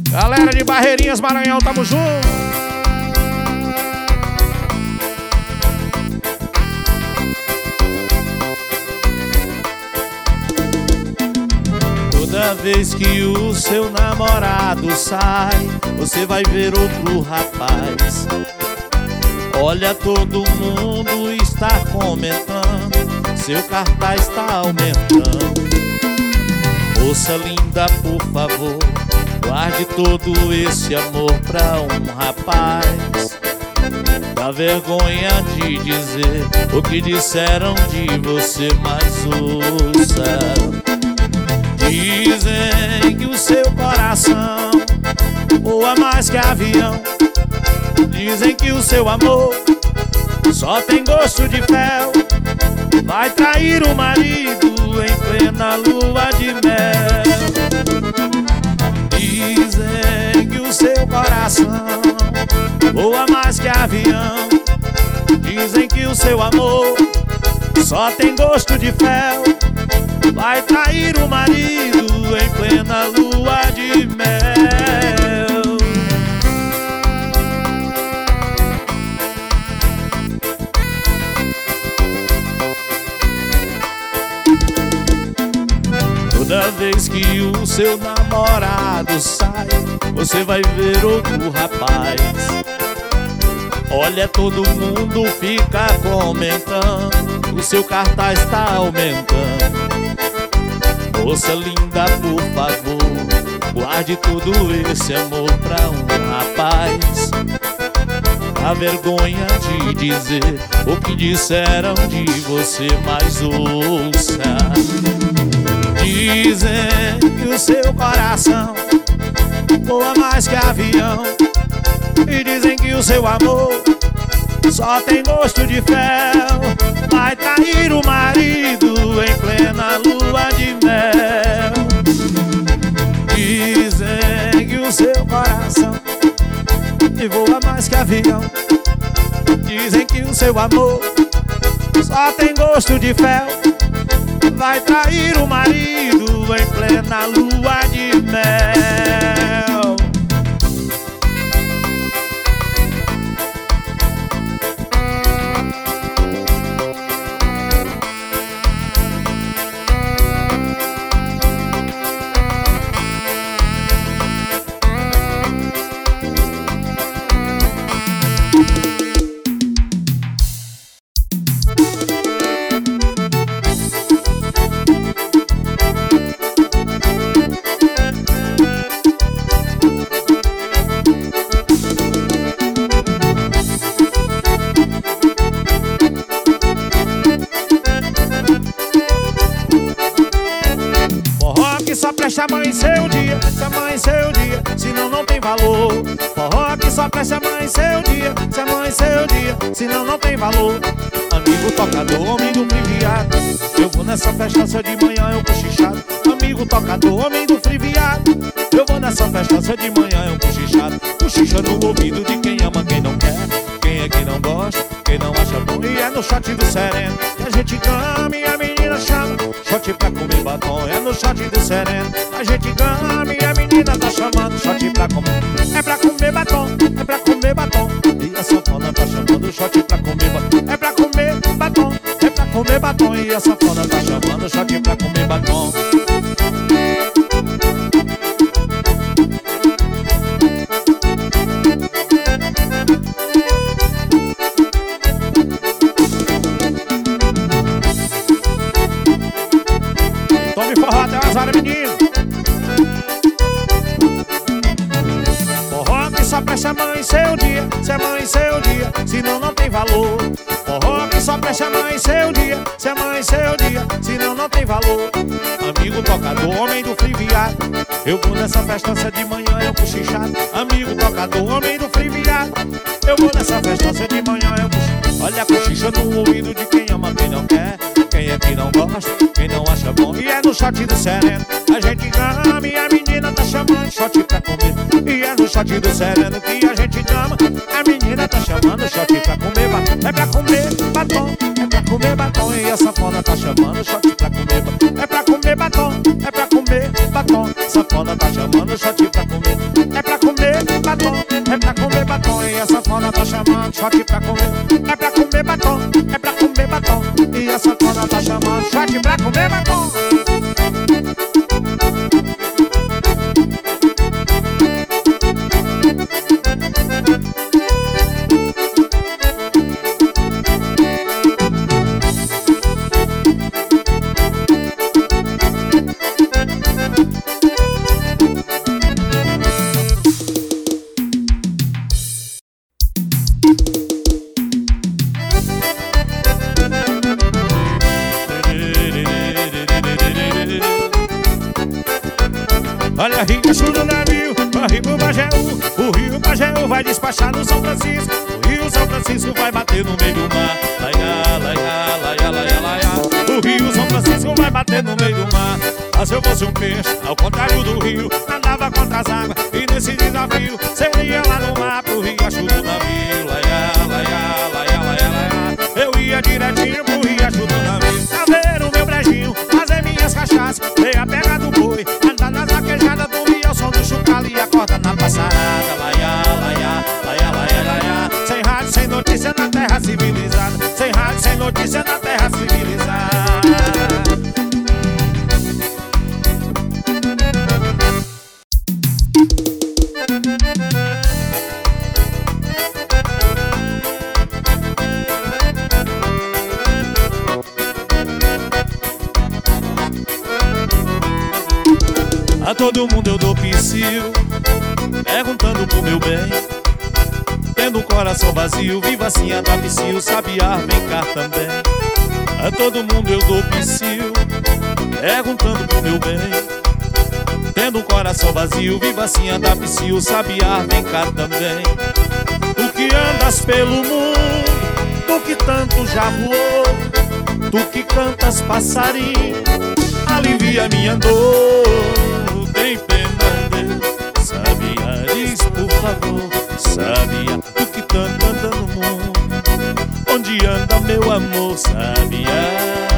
Galera de Barreirinhas, Maranhão, tamo junto. Toda vez que o seu namorado sai, você vai ver outro rapaz. Olha, todo mundo está comentando, seu cartaz está aumentando. Moça linda, por favor, guarde todo esse amor pra um rapaz. Dá vergonha de dizer o que disseram de você, mas ouça. Dizem que o seu coração voa mais que avião. Dizem que o seu amor só tem gosto de fel. Vai trair o marido em plena lua de mel. Dizem que o seu coração voa mais que avião. Dizem que o seu amor só tem gosto de fel. Vai trair o marido em plena lua de mel. Toda vez que o seu namorado sai, você vai ver outro rapaz. Olha, todo mundo fica comentando, o seu cartaz tá aumentando. Moça linda, por favor, guarde todo esse amor pra um rapaz. A vergonha de dizer o que disseram de você, mas ouça. Dizem que o seu coração voa mais que avião. E dizem que o seu amor só tem gosto de fel. Vai trair o marido em plena lua de mel. Dizem que o seu coração voa mais que avião. Dizem que o seu amor só tem gosto de fel. Vai trair o marido em plena lua de mel. Só presta amanhecer o dia, se amanhecer o dia, senão não tem valor. Forró que só presta amanhecer o dia, se amanhecer o dia, senão não tem valor. Amigo tocador, homem do friviado, eu vou nessa festança de manhã, eu cochichado. Amigo tocador, homem do friviado, eu vou nessa festança de manhã, eu cochichado. Cochicha no ouvido de quem ama, quem não quer, quem é que não gosta, quem não acha bom. E é no shot do sereno que a gente ama e a menina chama. Shot pra comer batom, é no shot do sereno a gente ama e a menina tá chamando. Shot pra comer, é pra comer batom, é pra comer batom. E a sanfona tá chamando. Shot pra comer batom, é pra comer batom, é pra comer batom. E a sanfona tá chamando. Shot pra comer batom. Tome forró até as horas, menino. Forró que só presta amanhecer o dia, se amanhecer o dia, senão não tem valor. Forró que só presta amanhecer o dia, se amanhecer o dia, senão não tem valor. Amigo tocador, homem do friviado, eu vou nessa festança de manhã, eu cochichado. Amigo tocador, homem do friviado, eu vou nessa festança de manhã, eu cochichado. Olha a cochicha no ouvido de quem ama, quem não quer, quem é que não gosta, quem não acha bom. E é no shot do sereno a gente ama e a menina tá chamando. Shot pra comer, e é no shot do sereno que a gente ama. A menina tá chamando. Shot pra comer batom, é pra comer batom, é pra comer batom. E a sanfona tá chamando. Shot pra comer batom, é pra comer batom, é pra comer batom. Sanfona tá chamando. Shot pra comer, é E a sanfona tá chamando shot pra comer. É pra comer batom, é pra comer batom. E a sanfona tá chamando shot pra comer batom. Olha, riacho do navio, corre pro Pajeú. O rio Pajeú vai despachar no São Francisco. O rio São Francisco vai bater no meio do mar. Laia, laia, laia, laia, laia. O rio São Francisco vai bater no meio do mar. Ah, se eu fosse um peixe, ao contrário do rio, nadava contra as águas. E nesse desafio, seria lá no mar pro riacho do navio. Laia, laia, laia, laia, laia. Eu ia direitinho pro riacho do navio. A ver o meu brejinho, fazer minhas cachaças, ver a pega do boi, andar nas vaquejadas do rio, ao som do chucalo e a corda na passarada. Laia, laia, laia, laia, laia. Sem rádio, sem notícia na terra civilizada. Sem rádio, sem notícia na terra civilizada. A todo mundo eu dou psiu, perguntando pro meu bem. Tendo um coração vazio, viva assim a da psiu. Sabiá, vem cá também. A todo mundo eu dou psiu, perguntando pro meu bem. Tendo um coração vazio, viva assim a da psiu. Sabiá, vem cá também. Tu que andas pelo mundo, tu que tanto já voou, tu que cantas passarinho, alivia minha dor. Tem pena, Deus, Sabiá, diz por favor. Sabiá, tu que tanto anda no mundo, onde anda meu amor, Sabiá?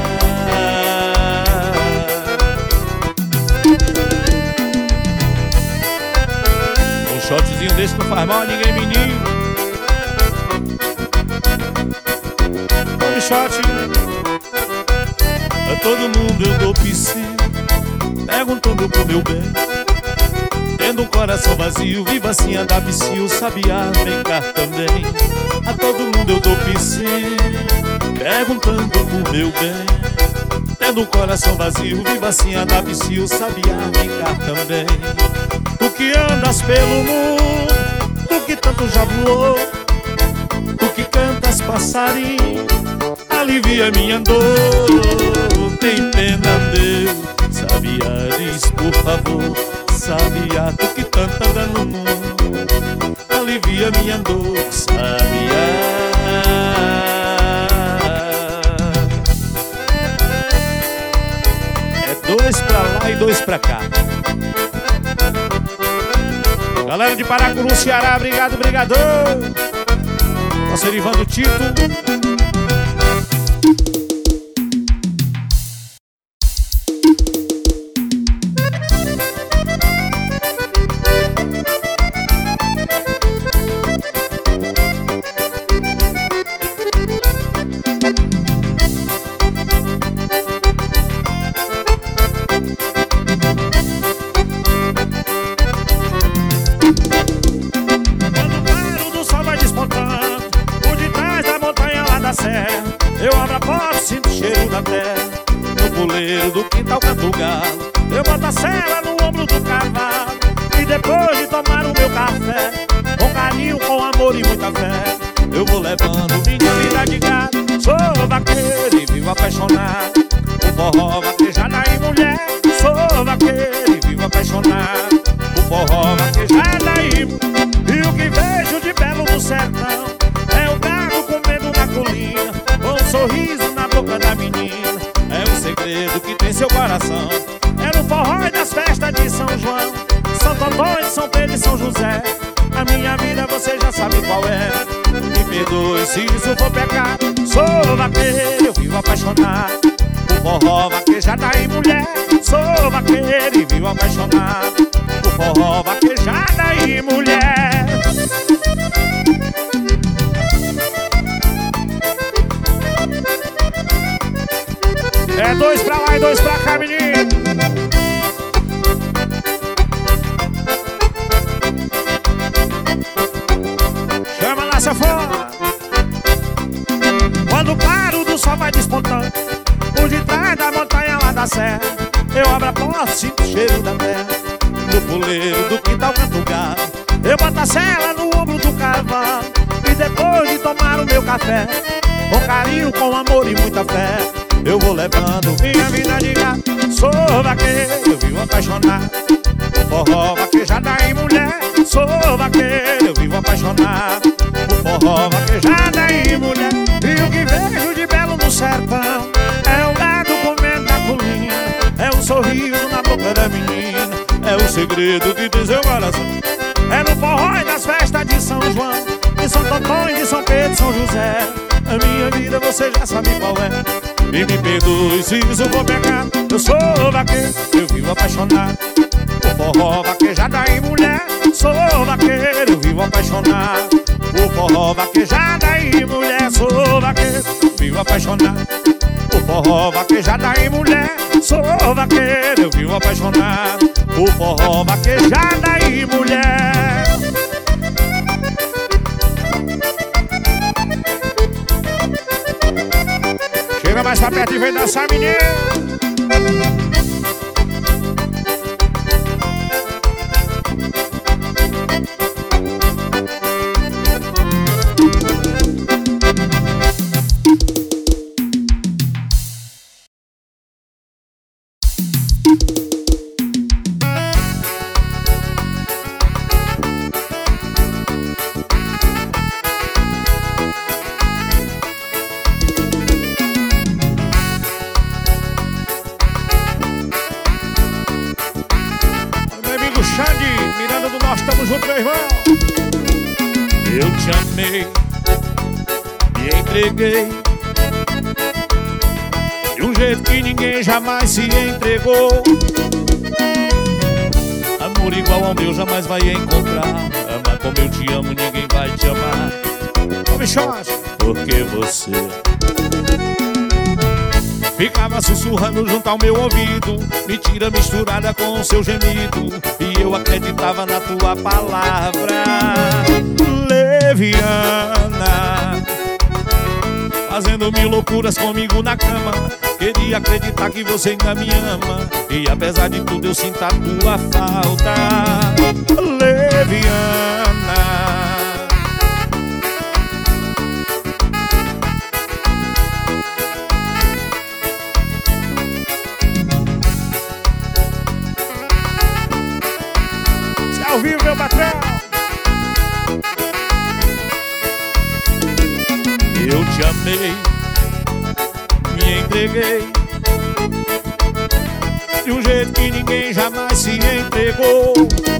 Um shotzinho desse não faz mal a ninguém, menino. Tome shot. A todo mundo eu dou psiu, perguntando pro meu bem. Tendo um coração vazio, viva assim a da psiu. Sabiá, vem cá também. A todo mundo eu dou psiu, perguntando pro meu bem. Tendo um coração vazio, viva assim a da psiu. Sabiá, vem cá também. Tu que andas pelo mundo, tu que tanto já voou, tu que cantas passarinho, alivia minha dor. Tem pena, Deus, Sabiá, diz por favor. Sabiá, tu que tanto anda no mundo, alivia minha dor, Sabiá. É dois pra lá e dois pra cá. Galera de Paracuru, Ceará, obrigado, brigador. Nosso Erivando Tito. Eu abro a porta, sinto o cheiro da terra. No puleiro do quintal canto o galo. Eu boto a sela no ombro do cavalo. E depois de tomar o meu café, com carinho, com amor e muita fé, eu vou levando minha vida de gado. Sou vaqueiro e vivo apaixonado por forró, vaquejada e mulher. Sou vaqueiro e vivo apaixonado por forró, vaquejada e mulher. E o que vejo de belo no sertão é o gado comendo na colina, com um sorriso na boca da menina. É o segredo que tem seu coração. É no forró e das festas de São João, Santo Antônio, São Pedro e São José. A minha vida você já sabe qual é. Me perdoe se isso for pecado. Sou vaqueiro, eu vivo apaixonado por forró, vaquejada e mulher. Sou vaqueiro e vivo apaixonado por forró, vaquejada e mulher. sanfona. Quando o claro do sol vai despontando por detrás da montanha lá da serra, eu abro a porta, sinto o cheiro da terra. No puleiro do quintal canto o galo, eu boto a sela no ombro do cavalo. E depois de tomar o meu café, com carinho, com amor e muita fé, eu vou levando minha vida de gato. Sou vaqueiro, eu vivo apaixonado por forró, vaquejada e mulher. Sou vaqueiro, eu vivo apaixonado por forró, vaquejada e mulher. E o que vejo de belo no sertão é o gado comendo na colina, é um sorriso na boca da menina, é o segredo que tem seu coração. É no forró e nas festas de São João, de São Antônio, de São Pedro, São José. A minha vida você já sabe qual é. E me perdoe se isso for pecado. Eu sou vaqueiro, eu vivo apaixonado por forró, vaquejada e mulher. Sou vaqueiro, eu vivo apaixonado por forró, vaquejada e mulher. Sou vaqueiro, vivo apaixonado por forró, vaquejada e mulher. Sou vaqueiro, eu vivo apaixonado por forró, vaquejada e mulher. Chega mais pra perto e vem dançar, menino. Miranda do Norte, tamo junto, meu irmão. Eu te amei, me entreguei de um jeito que ninguém jamais se entregou. Amor igual ao meu jamais vai encontrar. Amar como eu te amo, ninguém vai te amar. Ô bichote, porque você ficava sussurrando junto ao meu ouvido, mentira misturada com o seu gemido, e eu acreditava na tua palavra leviana, fazendo mil loucuras comigo na cama. Queria acreditar que você ainda me ama, e apesar de tudo eu sinto a tua falta leviana. ao vivo, meu patrão. Eu te amei, me entreguei de um jeito que ninguém jamais se entregou.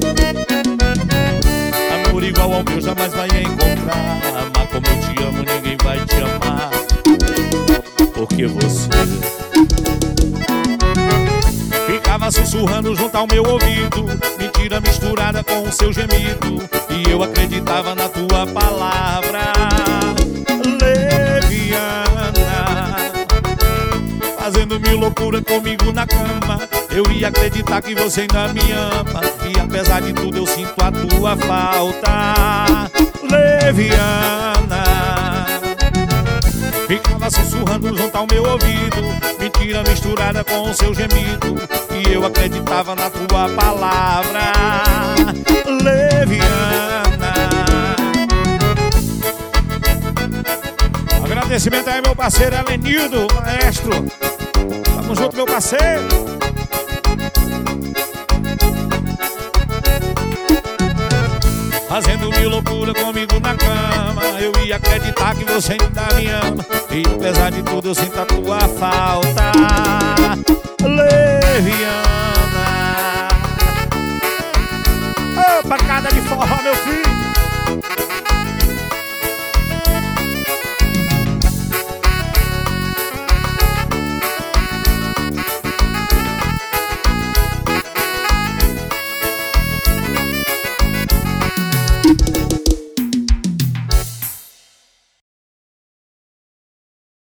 Amor igual ao meu jamais vai encontrar. Amar como eu te amo, ninguém vai te amar. Porque você ficava sussurrando junto ao meu ouvido, mentira misturada com o seu gemido, e eu acreditava na tua palavra leviana, fazendo mil loucuras comigo na cama. Eu ia acreditar que você ainda me ama, e apesar de tudo eu sinto a tua falta leviana. Ficava sussurrando junto ao meu ouvido, mentira misturada com o seu gemido, e eu acreditava na tua palavra leviana. Agradecimento aí meu parceiro Elenildo, maestro. Tamo junto, meu parceiro. Fazendo mil loucuras comigo na cama, eu ia acreditar que você ainda me ama, e apesar de tudo eu sinto a tua falta leviana. Ô, pancada de forró, meu filho.